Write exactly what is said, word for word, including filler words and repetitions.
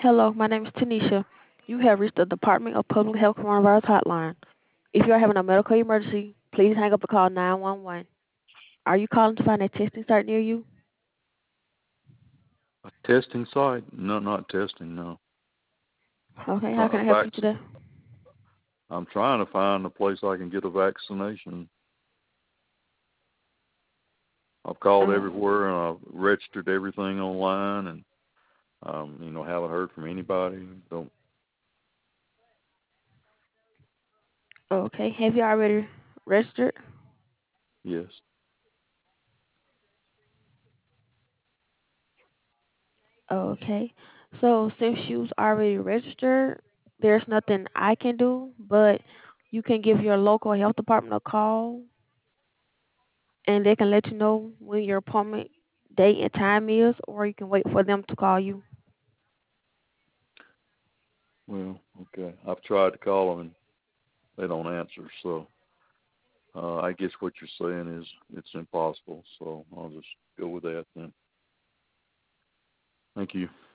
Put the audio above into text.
Hello, my name is Tanisha. You have reached the Department of Public Health Coronavirus Hotline. If you are having a medical emergency, please hang up and call nine one one. Are you calling to find a testing site near you? A testing site? No, not testing. No. Okay, how Uh, can a I help you vaccine. today? I'm trying to find a place I can get a vaccination. I've called Um, everywhere and I've registered everything online, and um, you know, haven't heard from anybody. Don't. okay, have you already registered? Yes. Okay, so since you've already registered, there's nothing I can do, but you can give your local health department a call and they can let you know when your appointment date and time is, or you can wait for them to call you. Well, okay. I've tried to call them and they don't answer. So uh, I guess what you're saying is it's impossible. So I'll just go with that then. Thank you.